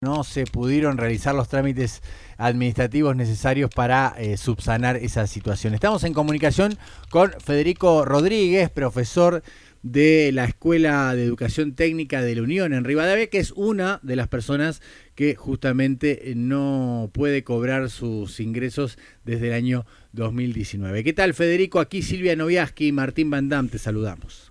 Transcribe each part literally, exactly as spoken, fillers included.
No se pudieron realizar los trámites administrativos necesarios para eh, subsanar esa situación. Estamos en comunicación con Federico Rodríguez, profesor de la Escuela de Educación Técnica de la Unión en Rivadavia, que es una de las personas que justamente no puede cobrar sus ingresos desde el año dos mil diecinueve. ¿Qué tal, Federico? Aquí Silvia Noviaski y Martín Van Dam, te saludamos.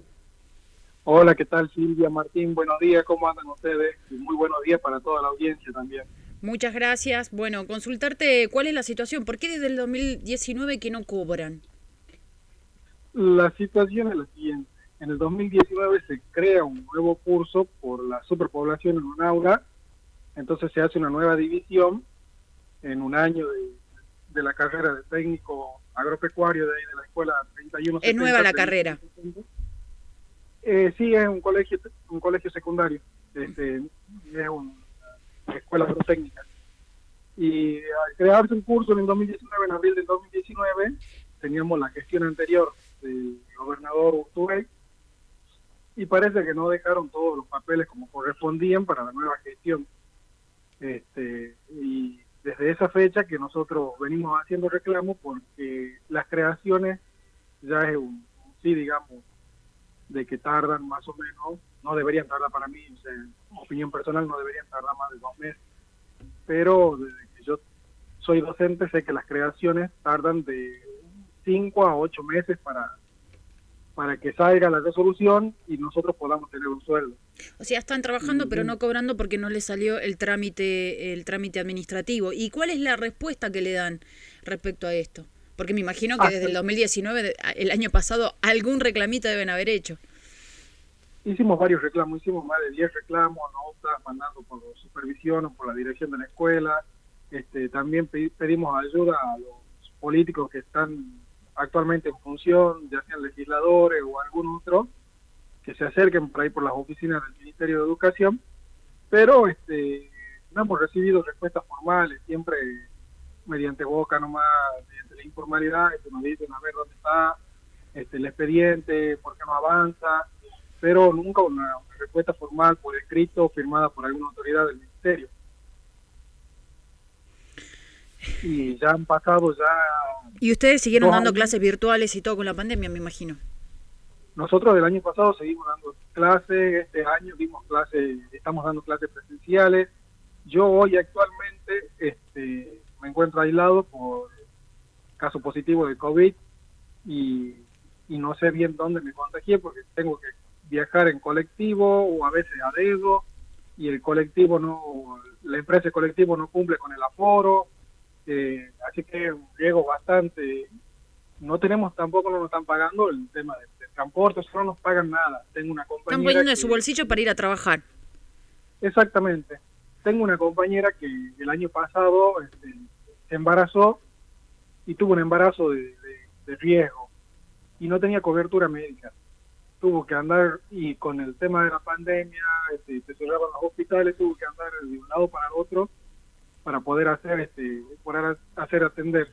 Hola, ¿qué tal, Silvia, Martín? Buenos días, ¿cómo andan ustedes? Y muy buenos días para toda la audiencia también. Muchas gracias. Bueno, consultarte cuál es la situación. ¿Por qué desde el dos mil diecinueve que no cobran? La situación es la siguiente. En el dos mil diecinueve se crea un nuevo curso por la superpoblación en un aula. Entonces se hace una nueva división en un año de, de la carrera de técnico agropecuario de ahí de la escuela treinta y uno setenta. Es nueva la carrera. Eh, sí, es un colegio un colegio secundario, este, es una escuela agrotécnica. Y al crearse un curso en el dos mil diecinueve, en abril del dos mil diecinueve, teníamos la gestión anterior del gobernador Urtubey, y parece que no dejaron todos los papeles como correspondían para la nueva gestión. Este, y desde esa fecha que nosotros venimos haciendo reclamos, porque las creaciones ya es un, sí, digamos, de que tardan más o menos, no deberían tardar para mí, o sea, en opinión personal no deberían tardar más de dos meses, pero desde que yo soy docente sé que las creaciones tardan de cinco a ocho meses para, para que salga la resolución y nosotros podamos tener un sueldo. O sea, están trabajando y, pero no cobrando porque no les salió el trámite, el trámite administrativo. ¿Y cuál es la respuesta que le dan respecto a esto? Porque me imagino que desde el dos mil diecinueve, el año pasado, algún reclamito deben haber hecho. Hicimos varios reclamos, hicimos más de diez reclamos, notas, mandando por supervisión o por la dirección de la escuela. Este, también pedimos ayuda a los políticos que están actualmente en función, ya sean legisladores o algún otro, que se acerquen por ahí por las oficinas del Ministerio de Educación, pero este, no hemos recibido respuestas formales, siempre mediante boca nomás, mediante la informalidad, este, nos dicen a ver dónde está este, el expediente, por qué no avanza, pero nunca una, una respuesta formal por escrito, firmada por alguna autoridad del Ministerio. Y ya han pasado ya... Y ustedes siguieron dando años. Clases virtuales y todo con la pandemia, me imagino. Nosotros del año pasado seguimos dando clases, este año dimos clases, estamos dando clases presenciales. Yo hoy actualmente este, me encuentro aislado por caso positivo de COVID y, y no sé bien dónde me contagié porque tengo que viajar en colectivo o a veces a dedo y el colectivo no, la empresa de colectivo no cumple con el aforo, eh, así que es un riesgo bastante. No tenemos tampoco, no nos están pagando el tema de, de transporte, no nos pagan nada. Tengo una compañera. Están poniendo que, de su bolsillo para ir a trabajar. Exactamente. Tengo una compañera que el año pasado este, se embarazó y tuvo un embarazo de, de, de riesgo y no tenía cobertura médica. Tuvo que andar, y con el tema de la pandemia, este, se cerraban los hospitales, tuvo que andar de un lado para el otro para poder hacer, este, poder hacer atenderse.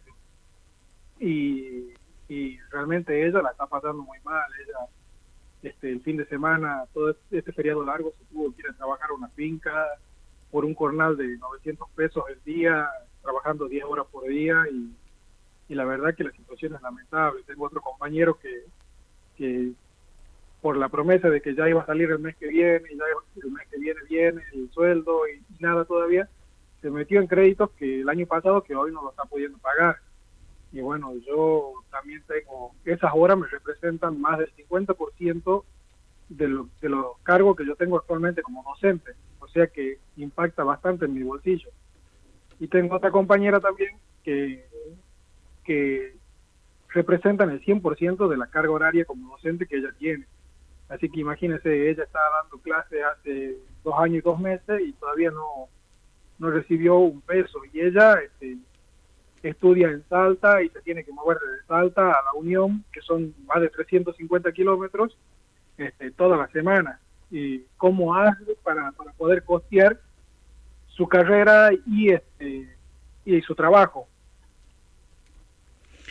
Y, y realmente ella la está pasando muy mal. Ella, este, el fin de semana, todo este feriado largo, se tuvo que ir a trabajar a una finca por un jornal de novecientos pesos el día, trabajando diez horas por día, y, y la verdad que la situación es lamentable. Tengo otro compañero que, que por la promesa de que ya iba a salir el mes que viene, y ya el mes que viene viene el sueldo y, y nada todavía, se metió en créditos que el año pasado que hoy no lo está pudiendo pagar. Y bueno, yo también tengo, esas horas me representan más del cincuenta por ciento de, lo, de los cargos que yo tengo actualmente como docente, o sea que impacta bastante en mi bolsillo. Y tengo otra compañera también que, que representan el cien por ciento de la carga horaria como docente que ella tiene. Así que imagínense, ella está dando clases hace dos años y dos meses y todavía no, no recibió un peso. Y ella este, estudia en Salta y se tiene que mover desde Salta a la Unión, que son más de trescientos cincuenta kilómetros, este, toda la semana. Y cómo hace para, para poder costear su carrera y, este, y su trabajo.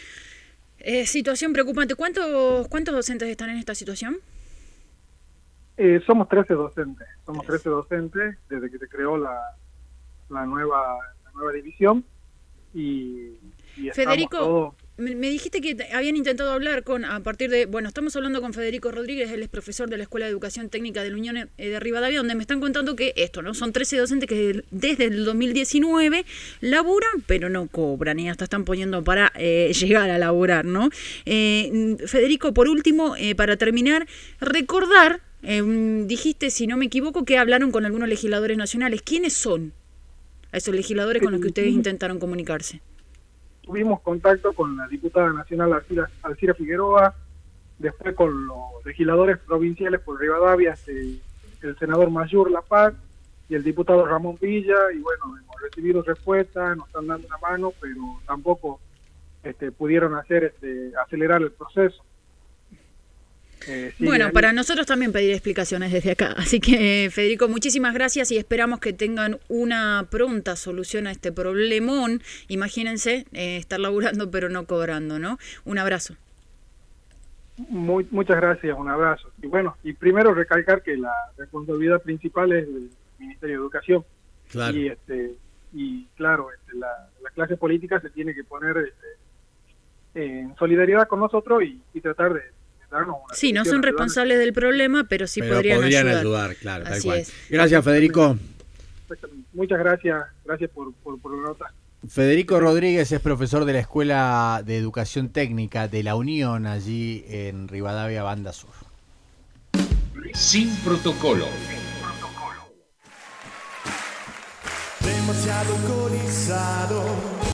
Eh, situación preocupante. ¿Cuántos, ¿Cuántos docentes están en esta situación? Eh, somos trece docentes, somos trece docentes desde que se creó la, la, nueva, la nueva división y, y Federico, todos... me, me dijiste que te- habían intentado hablar con, a partir de, bueno, estamos hablando con Federico Rodríguez, él es profesor de la Escuela de Educación Técnica de la Unión eh, de Rivadavia, donde me están contando que esto, ¿no? Son trece docentes que desde el dos mil diecinueve laburan, pero no cobran y hasta están poniendo para eh, llegar a laburar, ¿no? Eh, Federico, por último, eh, para terminar, recordar, eh, dijiste, si no me equivoco, que hablaron con algunos legisladores nacionales. ¿Quiénes son a esos legisladores con los que ustedes intentaron comunicarse? Tuvimos contacto con la diputada nacional Alcira, Alcira Figueroa, después con los legisladores provinciales por Rivadavia, este, el senador Mayur La Paz y el diputado Ramón Villa, y bueno, hemos recibido respuestas, nos están dando una mano, pero tampoco este, pudieron hacer este, acelerar el proceso. Eh, sí, Bueno, ahí- para nosotros también pedir explicaciones desde acá. Así que, Federico, muchísimas gracias y esperamos que tengan una pronta solución a este problemón. Imagínense eh, estar laburando pero no cobrando, ¿no? Un abrazo. Muy, muchas gracias, un abrazo. Y bueno, y primero recalcar que la responsabilidad principal es del Ministerio de Educación. Claro. Y, este, y claro, este, la, la clase política se tiene que poner este, en solidaridad con nosotros y, y tratar de, de darnos una Sí, no solución, son ayudarnos. responsables del problema, pero sí Pero podrían, podrían ayudar. ayudar, claro, tal Así cual. es. Gracias, Federico. Exactamente. Muchas gracias, gracias por, por, por la nota. Federico Rodríguez es profesor de la Escuela de Educación Técnica de la Unión, allí en Rivadavia, Banda Sur. Sin protocolo. Demasiado alcoholizado.